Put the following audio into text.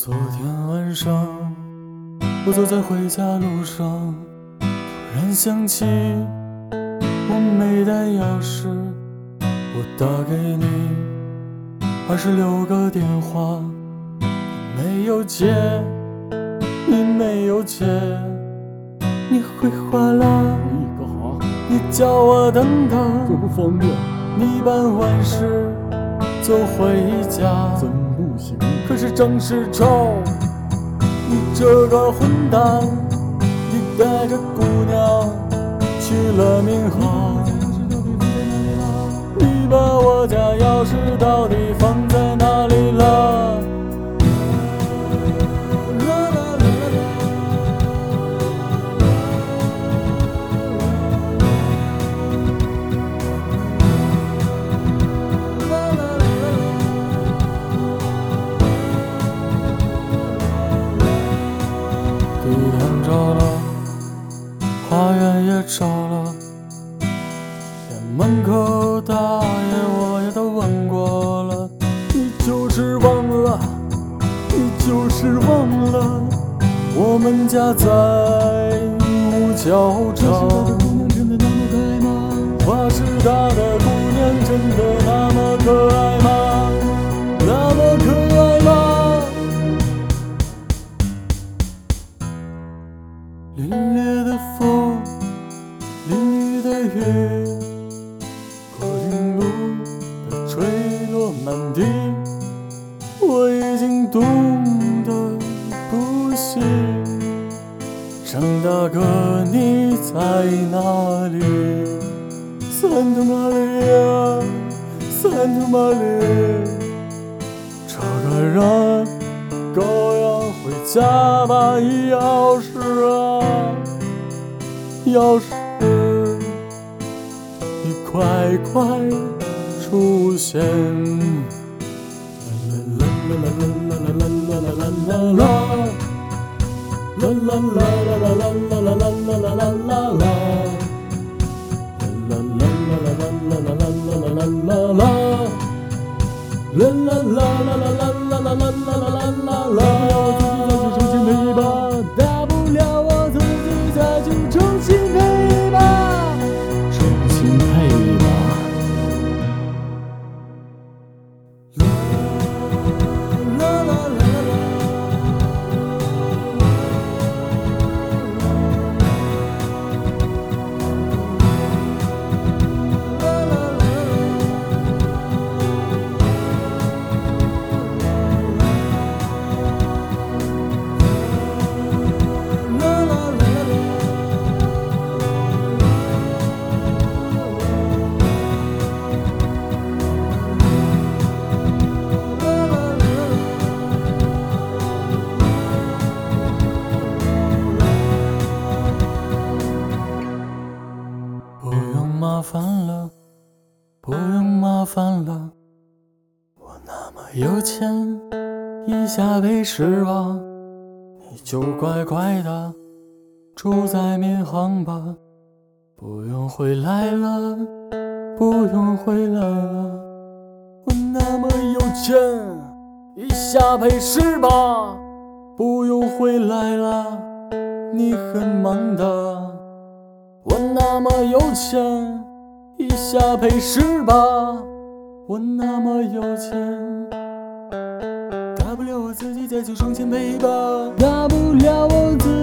昨天晚上，我走在回家路上，突然想起我没带钥匙，我打给你26个电话，你没有接，你没有接，你回话了，你叫我等等， 这不方便， 你办完事就回家， 怎不行？ 可是正是愁，你这个混蛋，你带着姑娘去了闵行，你把我家钥匙到底放在哪里了？地毯着了，花园也着了，连门口大爷我也都问过了，你就是忘了，你就是忘了，我们家在五角场。花师大的姑娘真的那么可爱吗？那么可爱吗？凛冽的风，淋雨的雨，过云路的坠落满地，我已经冻得不行。张大哥你在哪里？Santa Maria Santa Maria， 找个人跟我回家吧，钥匙啊钥匙，你快快出现！啦啦啦啦啦啦啦啦啦啦啦啦，啦啦啦啦啦啦啦啦啦啦啦啦啦。大不了我自己再去重新配吧， 重新配吧。 不用麻烦了，不用麻烦了，我那么有钱，一下被失望，你就乖乖的住在闵行吧，不用回来了，不用回来了，我那么有钱，一下被失吧，不用回来了，你很忙的。我那么有钱，一下赔10吧，我那么有钱，大不了我自己再去重新赔吧，大不了我自